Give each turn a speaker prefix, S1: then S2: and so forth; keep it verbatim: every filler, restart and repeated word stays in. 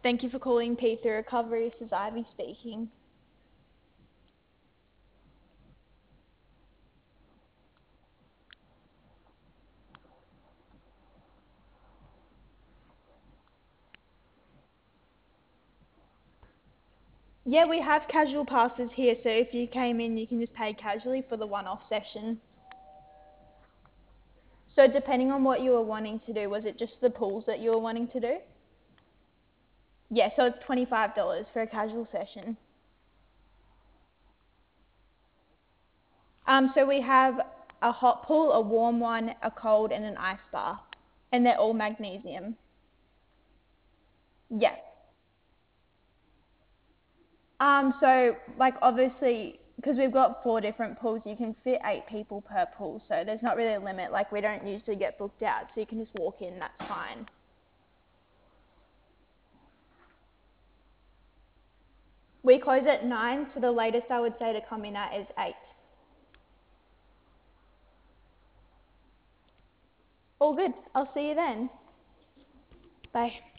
S1: Thank you for calling P three Recovery. This is Ivy speaking. Yeah, we have casual passes here, so if you came in, you can just pay casually for the one-off session. So depending on what you were wanting to do, was it just the pools that you were wanting to do? Yeah, so it's twenty-five dollars for a casual session. Um, so we have a hot pool, a warm one, a cold, and an ice bath, and they're all magnesium. Yeah. Um, so like obviously, because we've got four different pools, you can fit eight people per pool. So there's not really a limit. Like we don't usually get booked out, so you can just walk in. That's fine. We close at nine, so the latest I would say to come in at is eight. All good. I'll see you then. Bye.